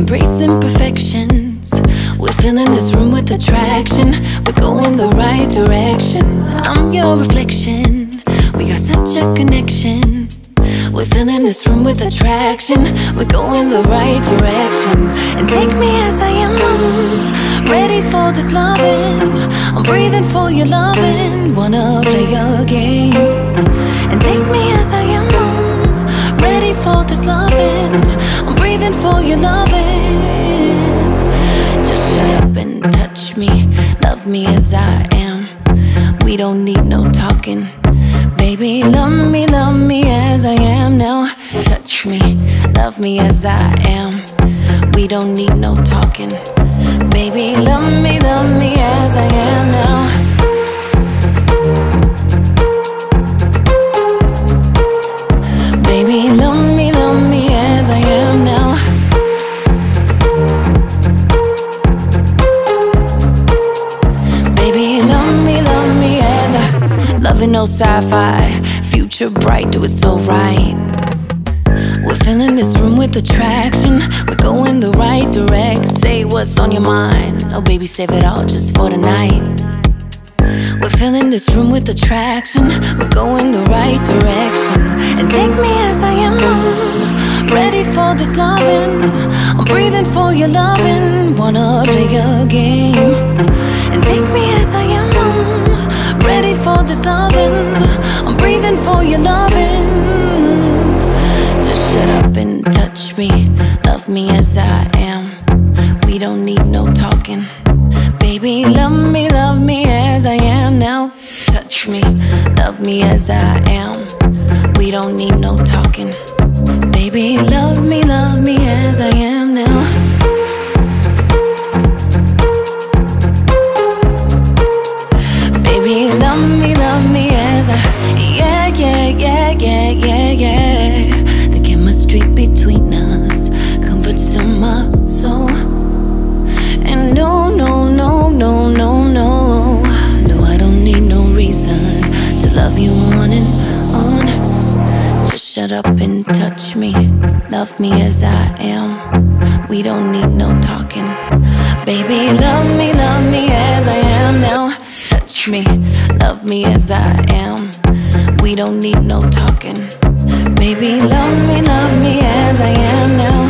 embrace imperfections. We're filling this room with attraction. We're going the right direction. I'm your reflection. We got such a connection. We're filling this room with attraction. We're going the right direction. And take me as I am, ready for this loving. I'm breathing for your loving. Wanna play a game. And take me as I am, ready for this loving. I'm breathing for your loving. Just shut up and touch me. Love me as I am. We don't need no talking. Baby, love me as I am now. Touch me, love me as I am. We don't need no talking. Baby, love me as I am now. Baby, love me as I am now. Baby, love me as I. Loving no sci-fi, future bright, do it so right. We're filling this room with attraction. We're going the right direction. Say what's on your mind. Oh baby, save it all just for tonight. We're filling this room with attraction. We're going the right direction. And take me as I am, ready for this loving. I'm breathing for your loving. Wanna play a game. And take me as I am, ready for this loving. I'm breathing for your loving. Just shut up and touch me. Love me as I am. We don't need no talking. Baby, love me as I am now. Touch me, love me as I am. We don't need no talking. Baby, love me as I am now. Baby, love me as I. Yeah. The chemistry between us comforts to my soul. And no, I don't need no reason to love you on and on. Just shut up and touch me. Love me as I am. We don't need no talking. Baby, love me as I am now. Touch me, love me as I am. We don't need no talking. Baby, love me as I am now.